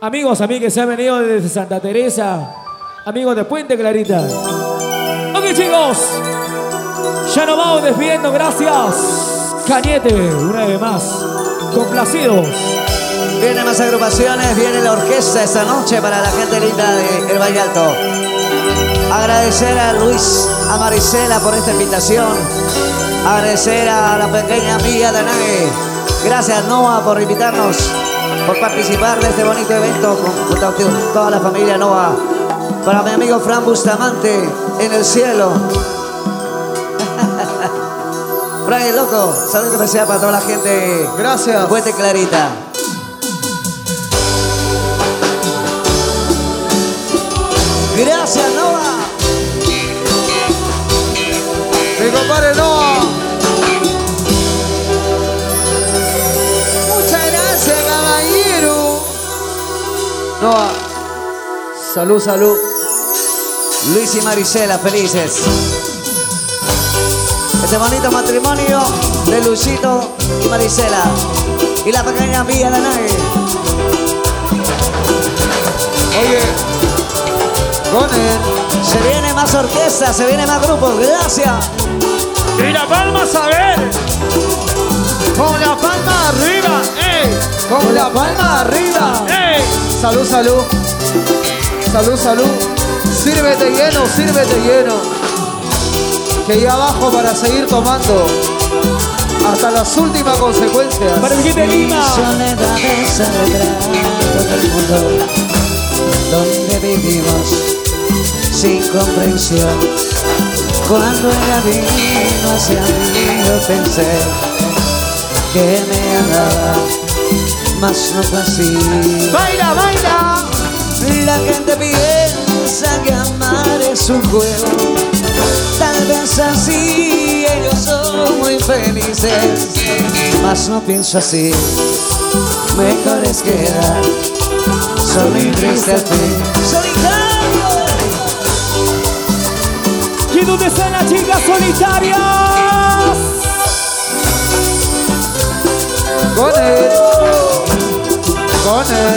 Amigos, a mí que se han venido desde Santa Teresa. Amigos de Puente Clarita. Ok, chicos. Ya nos vamos despidiendo, gracias. Cañete, una vez más. Complacidos. Vienen más agrupaciones, viene la orquesta esta noche para la gente linda de El Valle Alto. Agradecer a Luis, a Marisela por esta invitación. Agradecer a la pequeña amiga Danae. Gracias, Noah, por invitarnos, por participar de este bonito evento junto a toda la familia Noah. Para mi amigo Fran Bustamante en el cielo. Fran el loco, saludos especial para toda la gente. Gracias. Puente Clarita. Gracias, Noah. Mi compadre Noah. Muchas gracias, caballero. Noah. Salud, salud. Luis y Marisela, felices. Este bonito matrimonio de Luisito y Marisela. Y la pequeña Vía Danae. Oye, con él. Se viene más orquesta, se viene más grupos. Gracias. Y la palma a ver. Con la palma arriba, ey. Con la palma arriba. ¡Ey! Salud, salud. Salud, salud. Sírvete lleno, sírvete lleno. Que ya abajo para seguir tomando hasta las últimas consecuencias. Para el de Lima. Soledad es el retrato del mundo donde vivimos sin comprensión. Cuando ella vino hacia mí yo pensé que me amaba, mas no fue así. ¡Baila, baila! La gente piensa que amar es un juego. Tal vez así ellos son muy felices, mas no pienso así. Mejor es quedar solo y triste al fin. ¡Solitario! ¿Y dónde están las chicas solitarias? Con él. Con él.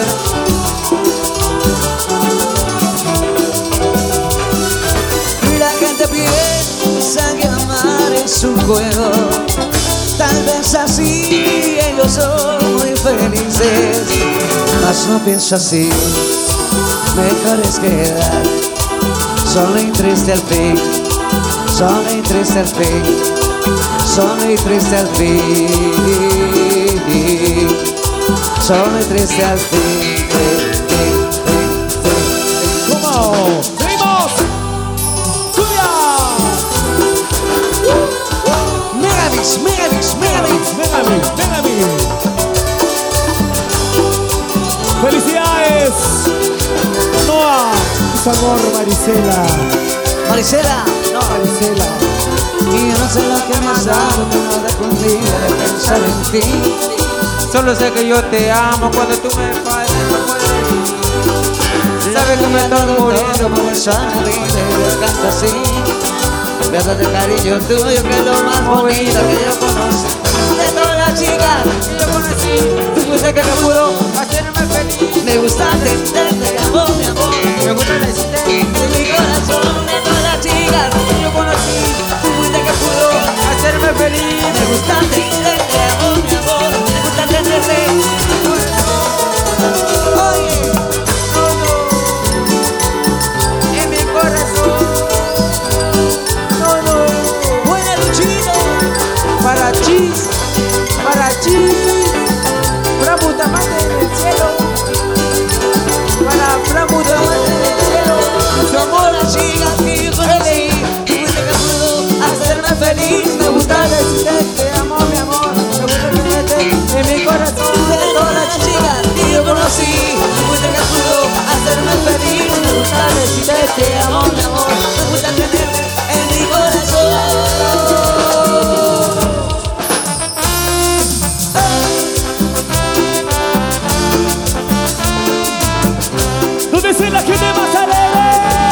La gente piensa que amar es un juego. Tal vez así ellos son muy felices, mas no pienso así. Mejor es quedar solo y triste al fin. Solo y triste al fin. Solo y triste al fin. Solo y triste al fin. ¿Cómo? ¡Seguimos! ¡Suya! Megamix, Megamix, Megamix. ¡Venga! ¡Felicidades! Noah, su amor, Marisela. Marisela, no. Marisela. Y yo no sé lo que me has dado, que no dejo un día de pensar en ti. Solo sé que yo te amo cuando tú me fallas, no puedes. Sabes que me estás muriendo por el sueño de yo canto así. Besos de cariño tuyo que es lo más bonito que yo conozco. De todas las chicas que yo conocí. tú fuiste que me pudo Hacerme feliz. me gusta entenderte, amor, mi amor. Me gusta decirte De mi corazón, de todas las chicas que yo conocí. tú fuiste que pudo Hacerme feliz. me gusta entenderte, amor, mi amor. Me gusta entenderte. Oye. En mi corazón. Buena Luchito. Para ti. Fran Bustamante en el cielo. Para Fran Bustamante en el cielo. Su amor, la chica que yo conocí. Tú fuiste que pudo hacerme feliz. Me gusta decirte te amo, mi amor. Me gusta tenerte en mi corazón. de todas las chicas que yo conocí. Tú fuiste que pudo hacerme feliz. Me gusta decirte te amo, mi amor. Me gusta tenerte en mi corazón. ¿Dónde está la gente más alegre?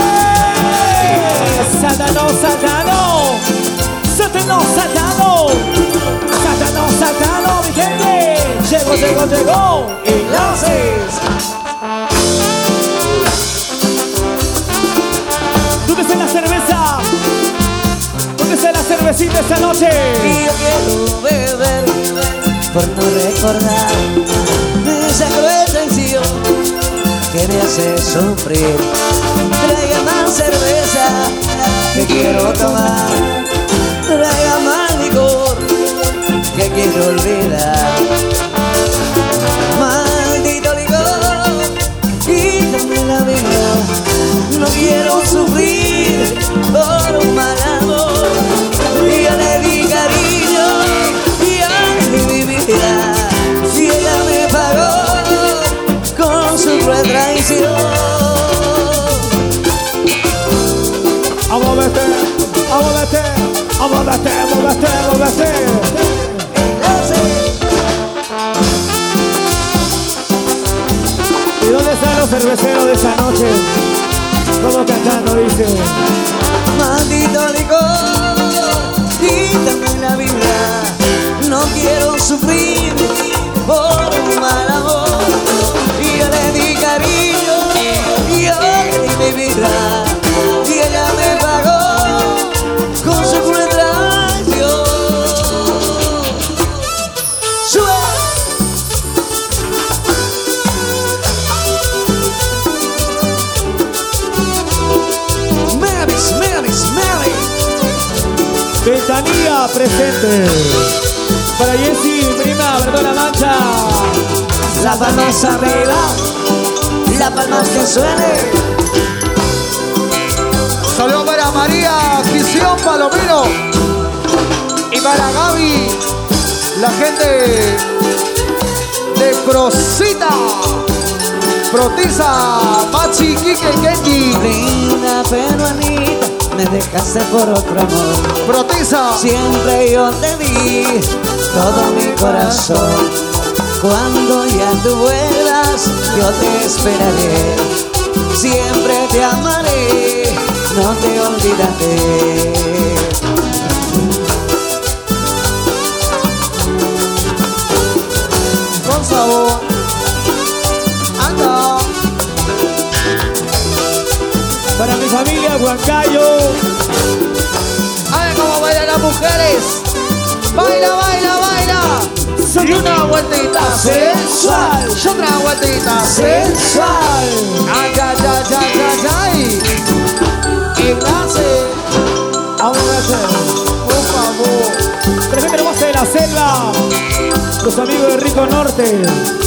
Satano, Satano. Satano, Satano. Satano, Satano, mi gente. Llegó. Enlaces. cervecita esta noche. Y yo quiero beber por no recordar esa cruel traición que me hace sufrir. Traiga más cerveza que quiero tomar. Traiga más licor que quiero olvidar. Maldito licor, quítame la vida. No quiero sufrir por un mal amor. Y yo le di cariño y yo le di mi vida. Si ella me pagó con su cruel traición. Vamos a verte, vamos a verte, vamos a verte, vamos a verte, vamos a verte. ¿Y dónde están los cerveceros de esa noche? Como cantando dice: maldito licor, quítame la vida. No quiero sufrir por un mal amor. Y yo le di cariño, y yo le di mi vida. Y ella me pagó con su cruel traición. ¡Sube! Ventanilla presente. Para Jessy, prima, perdón la mancha. La palma arriba, la palma que suene. Saludos para María Visión Palomino y para Gaby, la gente de Prosita, Protiza, Machi, Kike, Kenji. Linda peruanita, me dejaste por otro amor. Protiza. Siempre yo te di todo mi corazón. Cuando ya tú vuelvas, yo te esperaré. Siempre te amaré, no te olvidaré. Con sabor. Anda. Para mi familia Huancayo. A ver cómo bailan las mujeres. Baila, baila, baila. Y una vueltita sensual. Y otra vueltita sensual. Ay, ay, ay, ay, ay, ay. Y clase. Vamos a hacer, Por favor. presente hermosa de la selva. Los amigos de Rico Norte.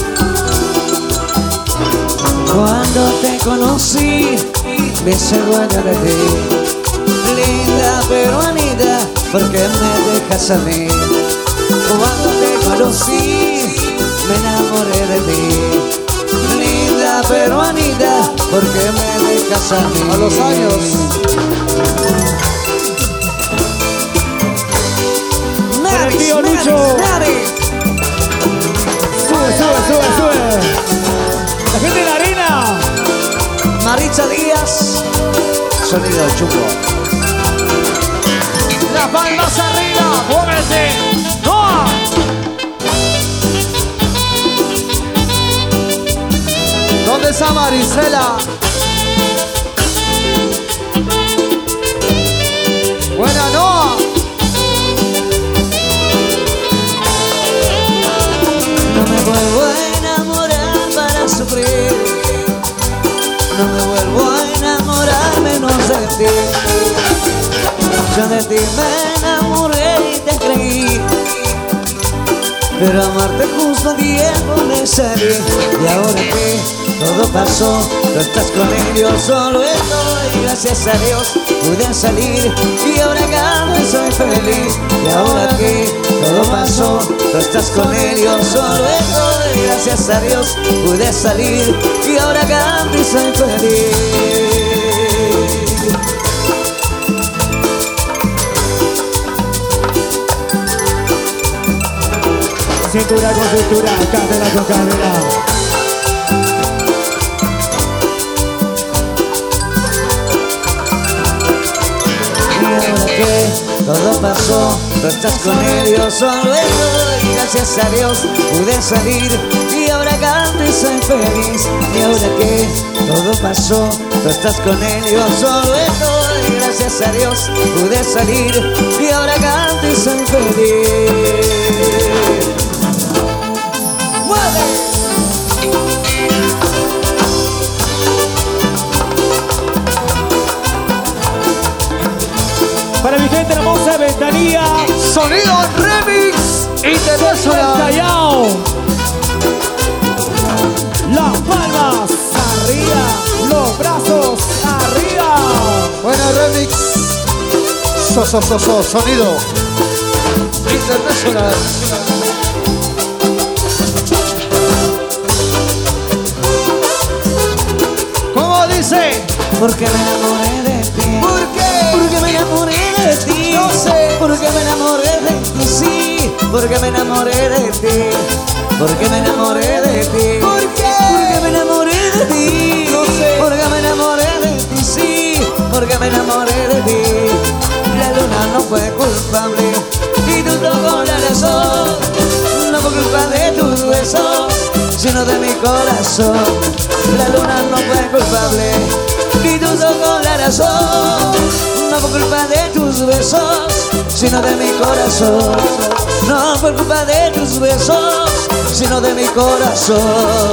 Cuando te conocí, me hice dueño de ti. Linda peruanita, ¿por qué me dejas a mí? Cuando te conocí, me enamoré de ti. Linda peruanita, ¿por qué me dejas a mí? A los años. Con el tío Lucho. Sube, sube, sube, sube. La gente de la arena. Maritza Díaz, sonido chungo. Las palmas arriba. ¡Muévete! ¡No! ¿Dónde está Marisela? Buena Noa. No me vuelvo a enamorar para sufrir. No me vuelvo a enamorar menos de ti. Yo de ti me enamoré y te creí, pero amarte justo a tiempo me salí. Y ahora que todo pasó, tú estás con él, yo solo estoy. Gracias a Dios pude salir y ahora canto y soy feliz. Y ahora que todo pasó, tú estás con él, yo solo estoy. Gracias a Dios pude salir y ahora canto y soy feliz. Cintura con cintura, cadera con cadera. Y ahora que todo pasó, tú estás con él, yo solo estoy. Gracias a Dios pude salir y ahora canto y soy feliz. Y ahora que todo pasó, tú estás con él, yo solo estoy. Gracias a Dios pude salir y ahora canto y soy feliz. ¡Mueve! Para mi gente hermosa de Ventanilla, Sonido Remix Internacional. Callao. Las palmas arriba, los brazos arriba. Buena remix. Sonido Internacional. ¿Cómo dice? Porque me enamoré de ti. ¿Por qué? Porque me enamoré de ti. No sé. Porque me enamoré de ti, sí. Porque me enamoré de ti. Porque me enamoré de ti. ¿Por qué? Porque me enamoré de ti. No sé. Porque me enamoré de ti, sí. Porque me enamoré de ti. La luna no fue culpable y tú tocó la razón. No fue culpa de tus besos, sino de mi corazón. La luna no fue culpable y tú tocó la razón. No fue culpa de tus besos, sino de mi corazón. No fue culpa de tus besos, sino de mi corazón.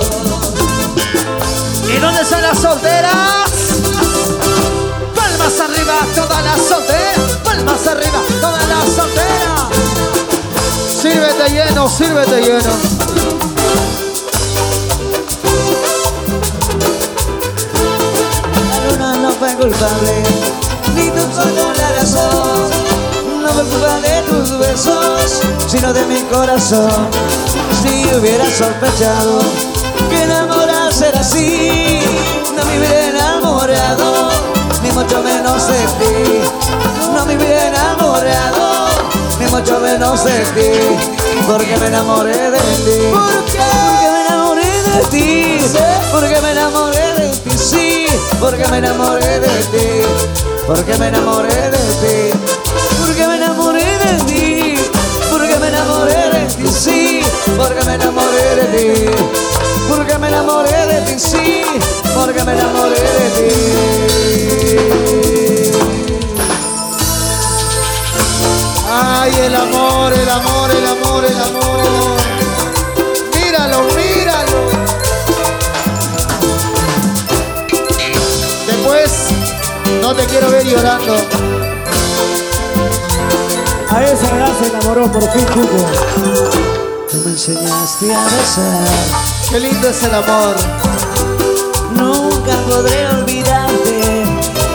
¿Y dónde están las solteras? Palmas arriba, todas las solteras. Palmas arriba, todas las solteras. Sírvete lleno, sírvete lleno. La luna no fue culpable, ni tú solo la razón. No fue culpa de tus besos, sino de mi corazón. Si hubiera sospechado que enamorarse era así, no me hubiera enamorado, ni mucho menos de ti. No me hubiera enamorado, ni mucho menos de ti. Porque me enamoré de ti. ¿Por qué? Porque me enamoré de ti. Porque me enamoré de ti, sí. Porque me enamoré de ti. Porque me enamoré de ti. Porque me enamoré de ti. Porque me enamoré de ti, sí. Porque me enamoré de ti. Porque me enamoré de ti, sí. Porque me enamoré de ti. Ay, el amor, el amor, el amor, el amor. Míralo, míralo. Después, no te quiero ver llorando. A esa edad se enamoró por fin, Cuco. Tú me enseñaste a besar. Qué lindo es el amor. Nunca podré olvidarte,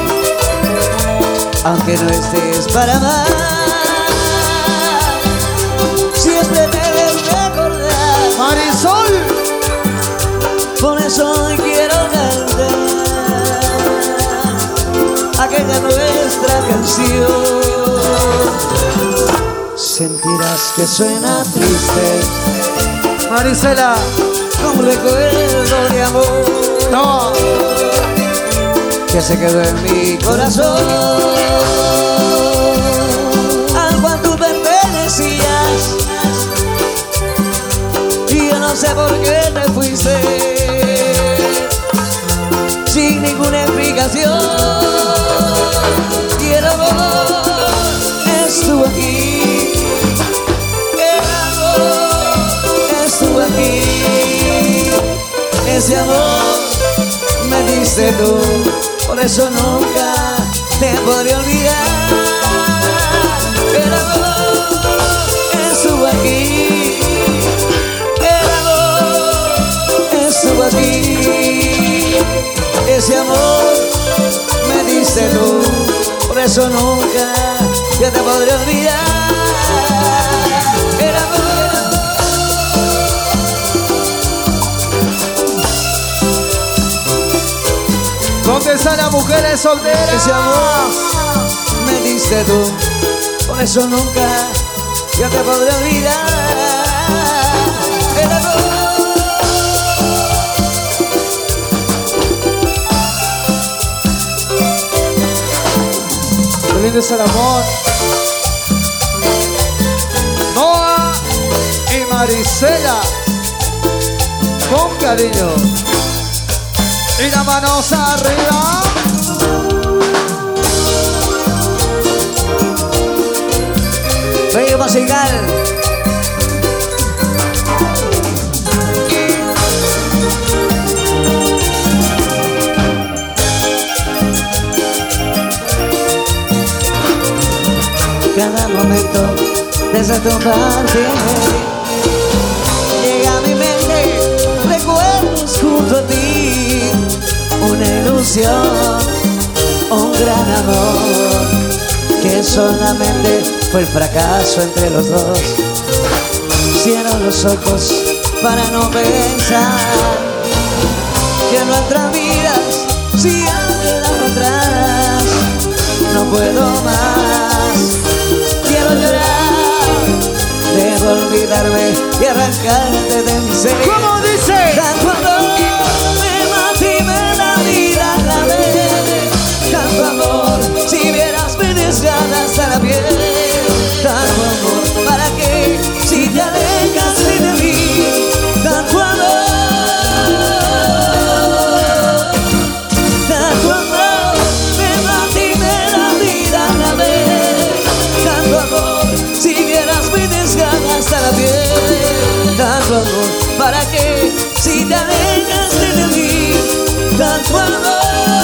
aunque no estés para amar. Siempre me debes recordar. Marisol. Por eso hoy quiero cantar aquella nuestra canción. Sentirás que suena triste, Marisela. un recuerdo de amor No. que se quedó en mi corazón, al cual tú pertenecías. Y yo no sé por qué te fuiste sin ninguna explicación. Y el amor estuvo aquí, el amor estuvo aquí. Ese amor me diste tú, por eso nunca te podré olvidar. El amor estuvo aquí, el amor estuvo aquí. Ese amor me diste tú, por eso nunca yo te podré olvidar. El amor. ¿Dónde están las mujeres solteras? Ese amor me diste tú, por eso nunca yo te podré olvidar. El amor. Qué lindo es el amor. Noah y Marisela. Con cariño. Y las manos arriba. Bello musical. Cada momento desde tu parte llega a mi mente recuerdos junto a ti, una ilusión, un gran amor que solamente fue el fracaso entre los dos. Cierro los ojos para no pensar que nuestras vidas si han quedado atrás. No puedo más, quiero llorar, debo olvidarme y arrancarte de mi ser. ¿Cómo dice? Tanto amor me lastimé la vida otra vez. Tanto amor, si vieras me desgarra hasta la piel. Tanto amor, ¿para qué? Si te alejaste de mí. Tanto amor, tanto amor, me lastimé la vida otra vez. Tanto amor, si vieras me desgarra hasta la piel. Tanto amor, ¿para qué? Si te alejaste de mí. Tanto amor.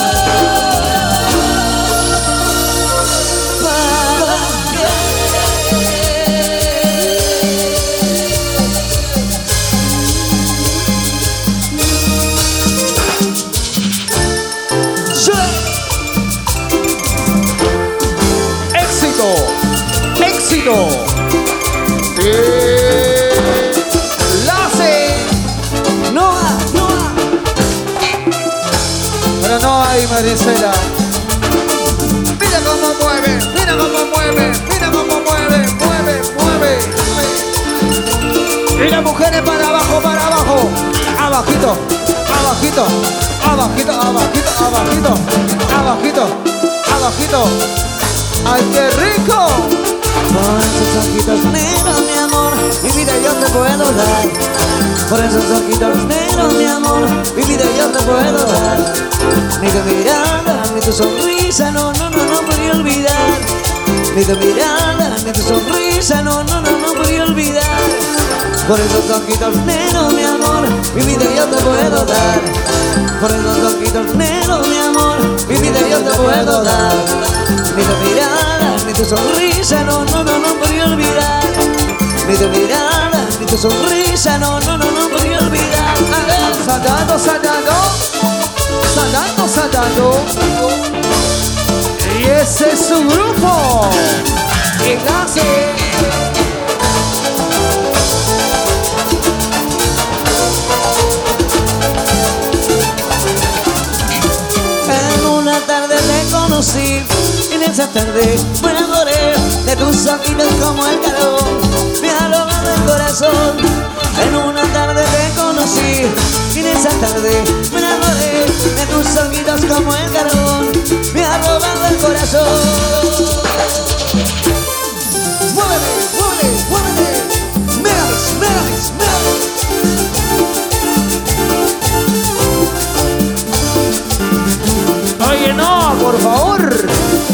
Éxito. Lace. Noah. Pero no hay Marisela. Mira cómo mueve, mira cómo mueve, mira cómo mueve, mueve. Y las mujeres para abajo, abajito, abajito. ¡Ay, qué rico! Por esos ojitos negros, mi amor, mi vida yo te puedo dar. Por esos ojitos negros, mi amor, mi vida yo te puedo dar. Ni tu mirada, ni tu sonrisa, no podría olvidar. Ni tu mirada, ni tu sonrisa, no podría olvidar. Por esos ojitos negros, mi amor, mi vida yo te puedo dar. Por esos ojitos negros, mi amor, mi vida yo te puedo dar. Ni tu mirada, ni tu sonrisa, no podría olvidar. Ni tu mirada, ni tu sonrisa, no podría olvidar. Saltando. Y ese es su grupo. Enlace. En una tarde te conocí. En esa tarde me enamoré de tus ojitos como el calor, me ha robado el corazón. En una tarde te conocí, y en esa tarde me enamoré de tus ojitos como el calor, me ha robado el corazón. Muévete, Megamix. Oye, no, por favor.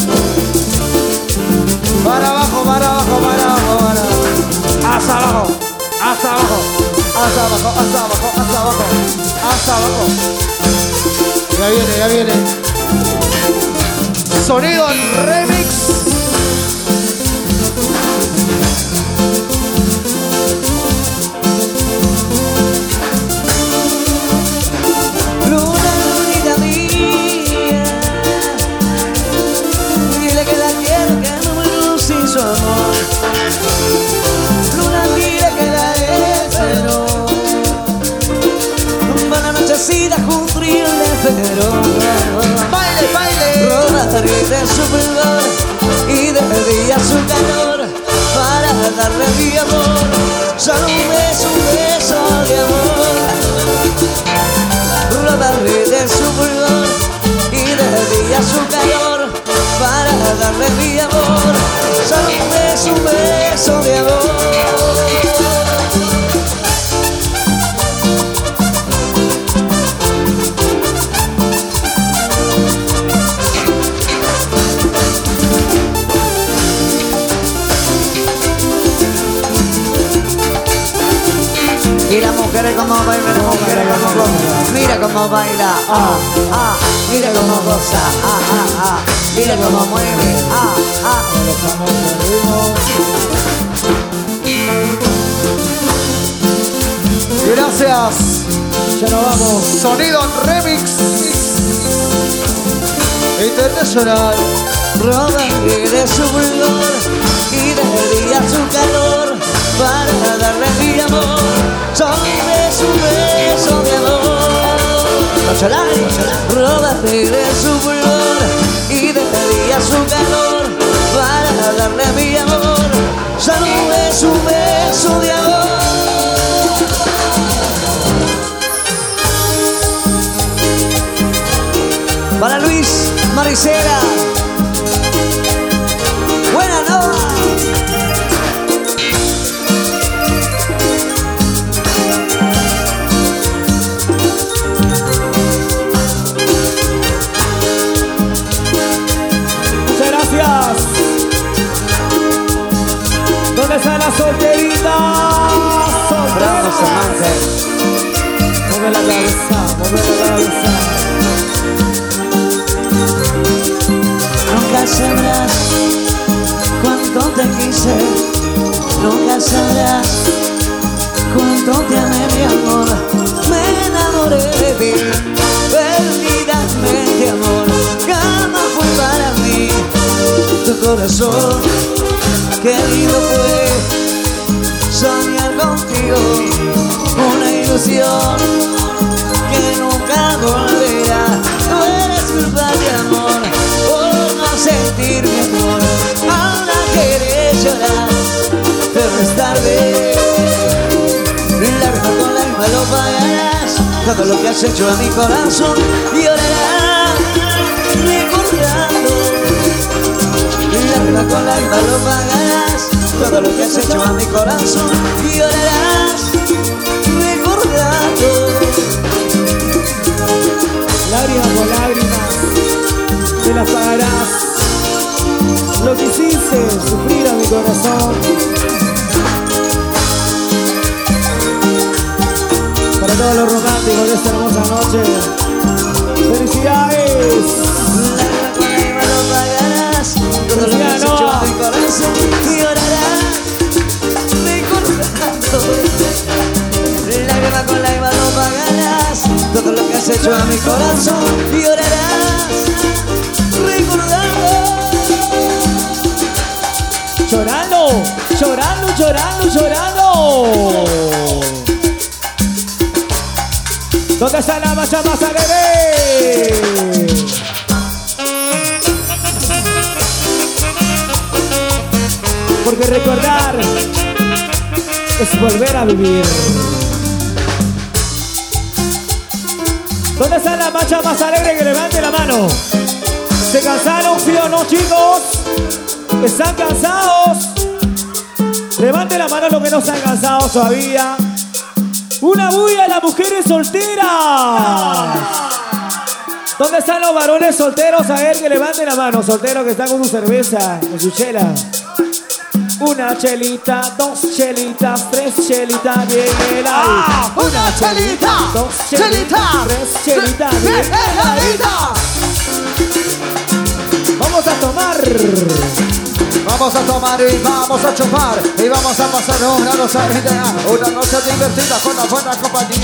Para abajo. Hasta abajo. Ya viene. Sonido remix. Lunita mía, dile que la quiero, que no me luce su amor. Luna, dile que la espero, para la nochecita junto al río de Ferón. Baile. Rodaré de su fulgor y de día su calor, para darle mi amor, solo un beso de amor. Rodaré de su fulgor y de día su calor, para darle mi amor, solo un beso de amor. mujeres como bailan, mujeres como gozan. Mira cómo baila, mira cómo goza, mira cómo mueve, Gracias. Ya nos vamos. Sonido Remix Internacional. roba de su fulgor y de día su calor para darle mi amor. Sobre su beso de amor. Roba de su fulgor y de día su calor para darle mi amor. Sobre su beso de amor. Para Luis Maricela. Buena Nova. Muchas gracias. ¿Dónde está la solterita? Bravo, Samantha. Mueve la cabeza, mueve la cabeza. Nunca sabrás cuánto te quise, nunca sabrás cuánto te amé, mi amor. Me enamoré de ti, perdidamente, amor. Jamás fue para mí tu corazón. Qué lindo fue soñar contigo, una ilusión que nunca volverá. No eres culpable, amor, sentir mi amor. Ahora quieres llorar, pero es tarde. Lágrima con lágrima lo pagarás. Todo lo que has hecho a mi corazón llorarás recordando. Lágrima con lágrima lo pagarás. Todo lo que has hecho a mi corazón llorarás recordando. Lágrimas por lágrimas, te las pagarás. Lo que hiciste sufrir a mi corazón. Para todos los románticos de esta hermosa noche, ¡felicidades! Lágrima lo pagarás. Todo lo que has hecho a mi corazón llorarás recordando. Lágrima con lágrima lo pagarás. Todo lo que has hecho a mi corazón llorarás recordando. Llorando, llorando, llorando, llorando. ¿Dónde está la macha más alegre? Porque recordar es volver a vivir. ¿Dónde está la macha más alegre? Que levante la mano. ¿Se cansaron, sí o no, chicos? ¿Están cansados? Levante la mano los que no están cansados todavía. Una bulla a las mujeres solteras. ¿Dónde están los varones solteros? A ver, que levanten la mano. Solteros que están con su cerveza, con su chela. Una chelita, dos chelitas, tres chelitas, bien heladita. Una chelita, dos chelitas, tres chelitas, bien heladita. Vamos a tomar. Vamos a tomar y vamos a chupar y vamos a pasar una noche ideal, una noche divertida con la buena compañía.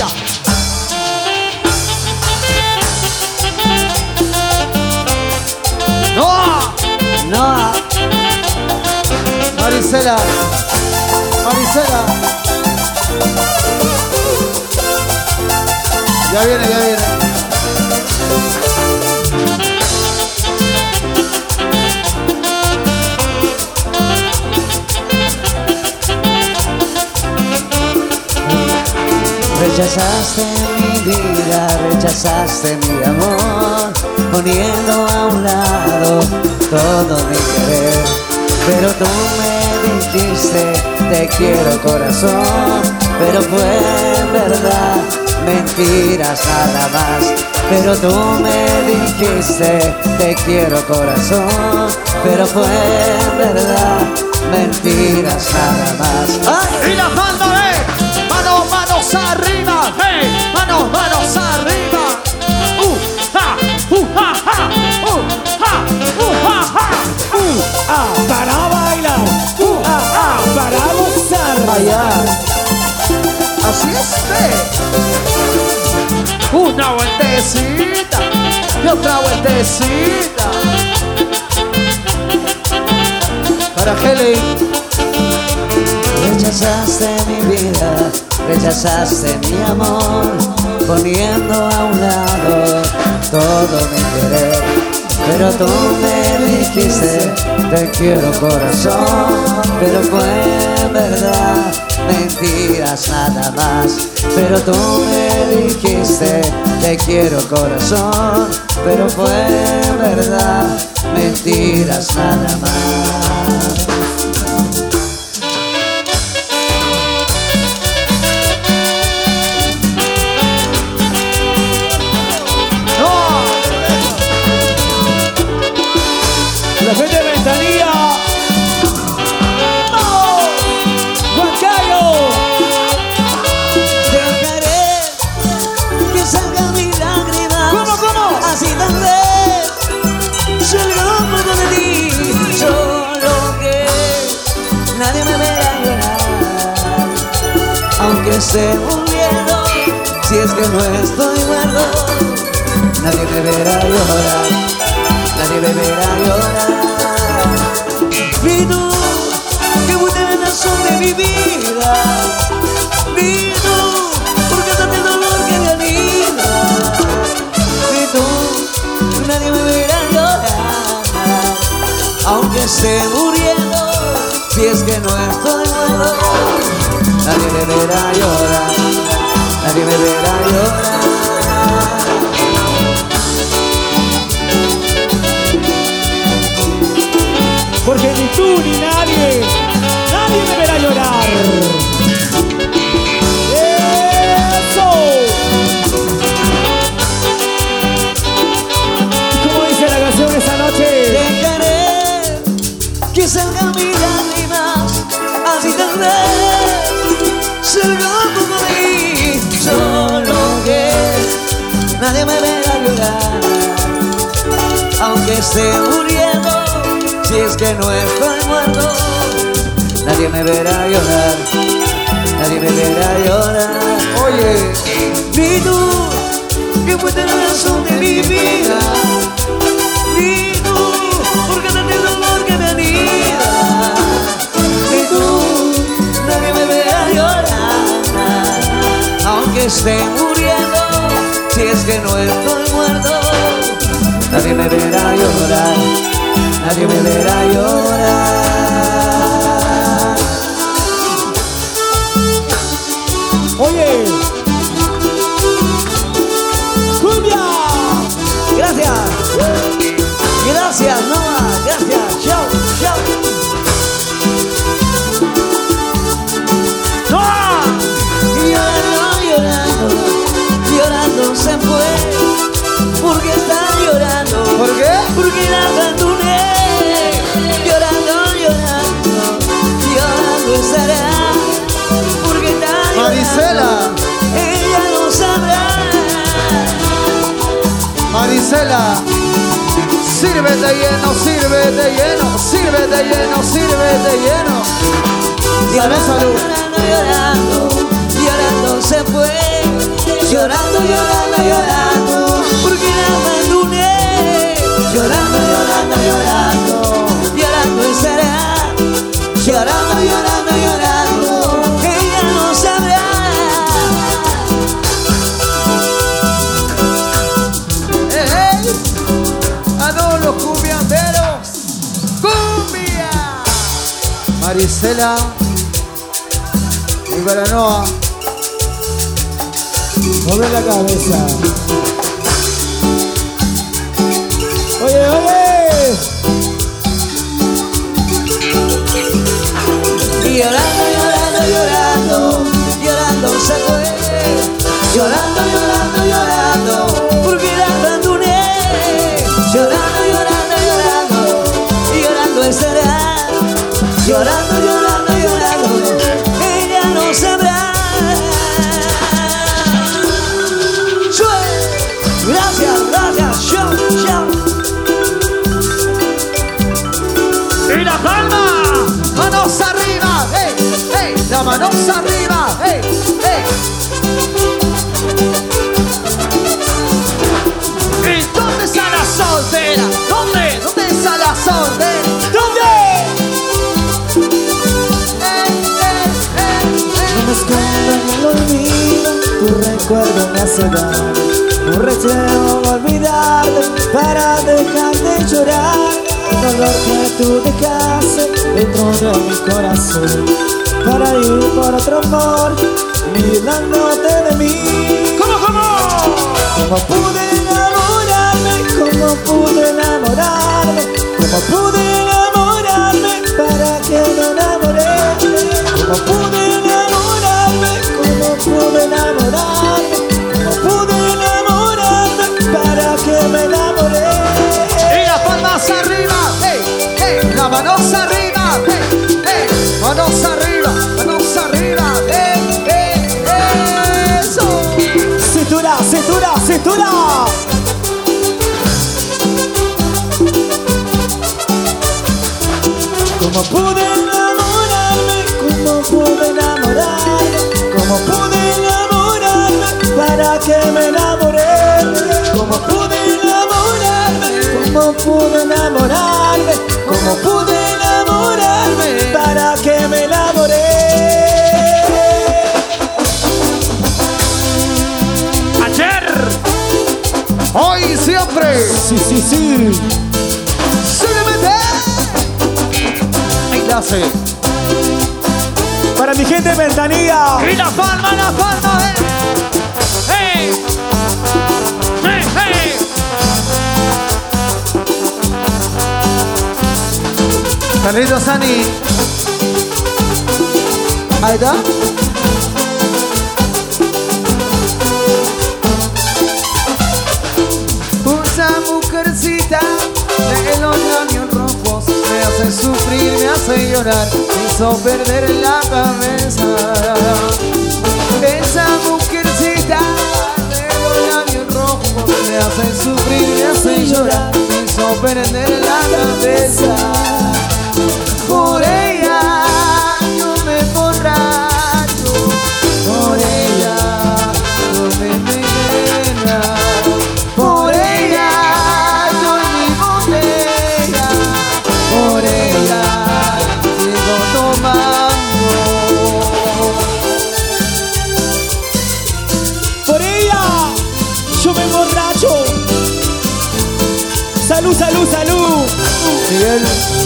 ¡No! No. Maricela, Maricela. Ya viene, ya viene. Rechazaste mi vida, rechazaste mi amor, poniendo a un lado todo mi querer. Pero tú me dijiste, te quiero corazón, pero fue en verdad mentiras nada más. Pero tú me dijiste, te quiero corazón, pero fue en verdad mentiras nada más. Y la mano, mano, mano, arriba. Hey, manos, manos arriba. Ha, ha, ha, ha, ha, para bailar, para gozar. Allá. Así es, una vueltecita y otra vueltecita. Para Heli. Rechazaste mi vida, rechazaste mi amor, poniendo a un lado todo mi querer. Pero tú me dijiste, te quiero corazón, pero fue verdad, mentiras nada más. Pero tú me dijiste, te quiero corazón, pero fue verdad, mentiras nada más. La gente de Ventanilla. ¡Oh! ¡Huancayo! Dejaré que salgan mis lágrimas. ¿Cómo? Así tal vez salga un poco de ti. Solo que nadie me verá llorar, aunque esté muriendo. Si es que no estoy muerto, nadie me verá llorar, nadie me verá llorar. Y tú, que fuiste la razón de mi vida. Y tú, porque tanto dolor que me anida. Y tú, nadie me verá llorar, aunque esté muriendo. Si es que no estoy muerto, nadie me verá llorar, nadie me verá llorar. Porque ni tú ni nadie me verá llorar. ¡Eso! ¿Cómo dice la canción esa noche? Dejaré que salgan mis lágrimas, así tal vez salga un poco de mí. Solo que nadie me verá llorar, aunque esté muriendo. Si es que no estoy muerto, nadie me verá llorar, nadie me verá llorar. Oye, Ni tú, que fuiste la razón de mi vida. Ni tú, porque tanto dolor que me anida. Ni tú, nadie me verá llorar, aunque esté muriendo. Si es que no estoy muerto, nadie me verá llorar, nadie me verá llorar. Oye, cumbia. Gracias. Gracias, Noah. Gracias. Chao, chao. ¡Noah! Y llorando, llorando se fue. Porque está llorando. ¿por qué? Porque la abandoné. Llorando, llorando estará. Porque está llorando. Marisela, Ella no sabrá. Marisela, sírvete lleno, sírvete lleno, sírvete lleno, sírvete lleno. Salud, salud. Llorando, llorando se fue. Llorando, llorando, porque la abandoné. Llorando, llorando estará. Llorando, ella no sabrá. ¡Hey! ¡A todos los cumbianderos! ¡Cumbia! Marisela y Baranoa. Mueve la cabeza. Oye, oye. Llorando se fue. Llorando, porque la abandoné. Llorando estará. Llorando, ella no sabrá. gracias, yo. Y la palma. Manos arriba, hey, hey, la manos arriba, hey, hey. ¿Y dónde está la soltera? ¿Dónde? ¿Dónde está la soltera? ¿Dónde? No me escondo en el olvido, tu recuerdo me hace daño. No deseo olvidarte para dejar de llorar. El dolor que tú dejaste dentro de mi corazón, para ir por otro amor, mirándote de mí. ¿Cómo? ¿Cómo pude enamorarme? ¿Cómo pude enamorarme? ¿Cómo pude enamorarme para que me enamoré? ¿Cómo pude enamorarme? ¿Cómo pude enamorarme? ¿Cómo pude enamorarme para que me enamoré? Y las palmas arriba, hey, hey, la manos arriba, hey, hey, manos arriba, hey, hey, eso. Cintura, cintura, cintura. ¿Cómo pude enamorarme? ¿Cómo pude enamorarme? ¿Cómo pude enamorarme para que me enamoré? ¿Cómo pude enamorarme? ¿Cómo pude enamorarme? ¿Cómo pude enamorarme para que me enamoré? Ayer. Hoy y siempre. Sí, sí, sí. Súbete. Ahí la hace. Para mi gente de Ventanilla. Y la palma, ¡hey! ¡Hey, hey! Carlitos Sani. Ahí está. Esa mujercita de los labios rojos me hace sufrir, me hace llorar, me hizo perder la cabeza. Esa mujercita de los labios rojos me hace sufrir, me hace llorar, me hizo perder la cabeza. Por ella yo me borracho, por ella yo me envenena, por ella yo mi botella, por ella sigo tomando. Por ella yo me emborracho. Salud, salud, salud. Miguel,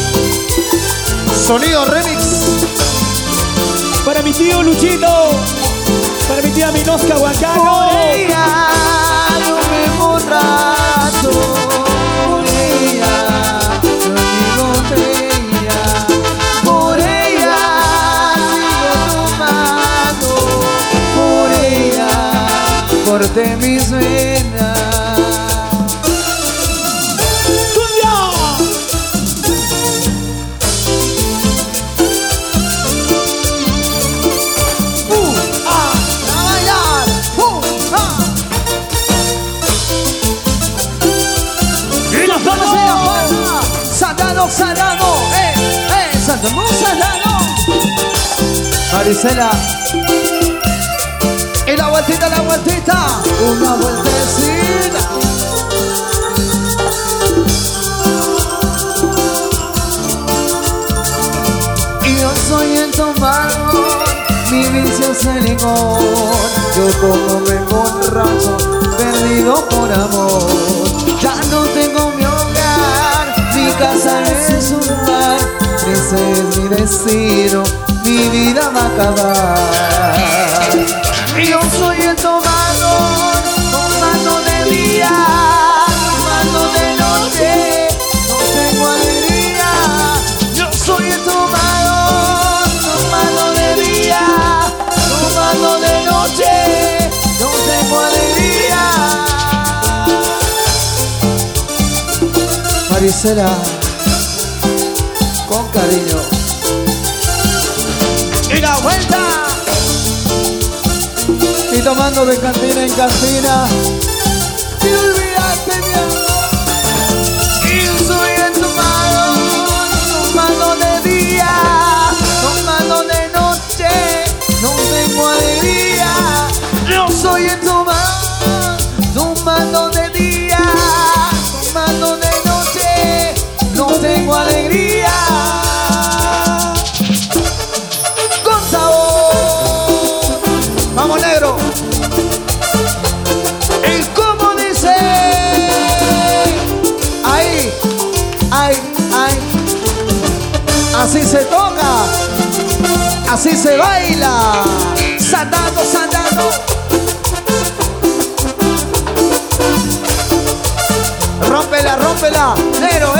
sonido remix. Para mi tío Luchito. Para mi tía Minosca Huancano. Por ella yo me emborracho, por ella yo mi botella, por ella sigo tomando, por ella corté mis venas. A bailar. Y la palma. Sagrado, sagrado, Sagrado, sagrado. Marisela. Y la vueltita, una vueltecita. Y yo soy el tomador, mi vicio es el licor. Yo como me emborracho, perdido por amor. Ya no tengo mi hogar, mi casa es un bar. Ese es mi destino, mi vida va a acabar. Y yo soy el tomador, tomando de día, tomando de noche, no tengo alegría. Yo soy el tomador, tomando de día, tomando de noche, no tengo alegría. Marisela, con cariño. Y la vuelta. Y tomando de cantina en cantina. Y olvídate Así se toca, así se baila. Sandando, sandando. Rómpela, rómpela, Nero,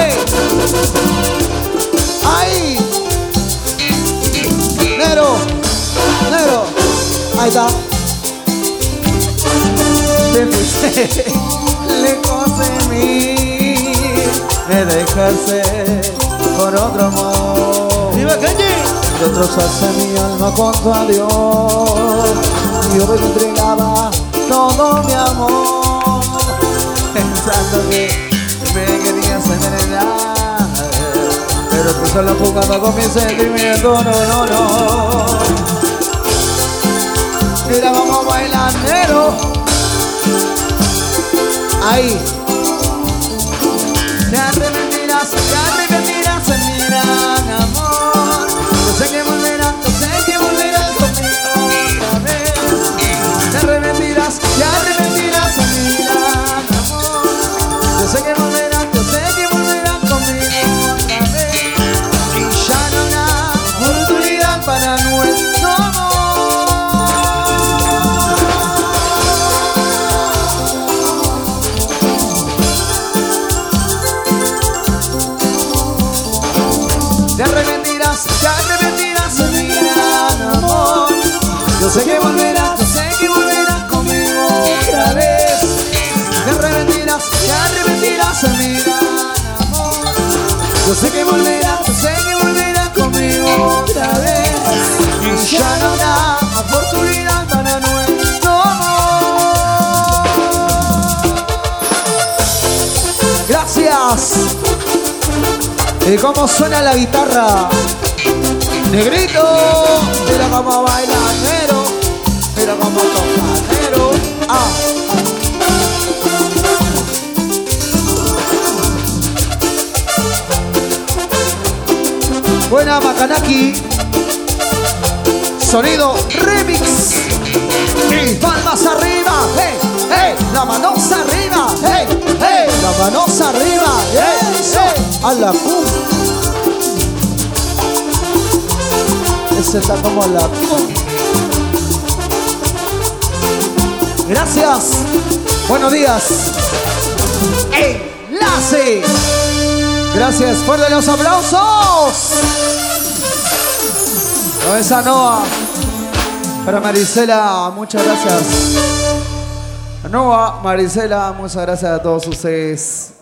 ahí. Nero, Nero, ahí está. Te fuiste lejos de mí, me dejaste por otro amor. ¡Viva Kenji! Destrozaste mi alma con tu adiós. Yo me entregaba todo mi amor, pensando que me querías envenenar, pero tú solo jugando con mis sentimientos. No, no, no. Mira, vamos a bailar, Nero. Ahí. Ya te mentiras en mi gran amor. Yo sé que volverás conmigo otra vez. Te arrepentirás en mi gran amor. Yo sé que volverás conmigo otra vez. Y ya no habrá oportunidad para nuestro amor. Te arrepentirás en mi gran amor. Yo sé que volverás conmigo otra vez. Te arrepentirás en mi gran amor. Yo sé que volverás conmigo otra vez. Y ya no habrá oportunidad para nuestro amor. Gracias. ¿Y cómo suena la guitarra? Negrito, mira cómo baila Nero, mira cómo toca Nero. Buena Macanaki. Sonido remix. Y palmas arriba, hey, hey, las manos arriba, hey, hey, las manos arriba, hey, hey, a la pum. Ese está como la pum. Gracias. Buenos días. Enlace. Gracias. Fuerte los aplausos. Esa Noa. Para Marisela, muchas gracias. Noa, Marisela, muchas gracias a todos ustedes.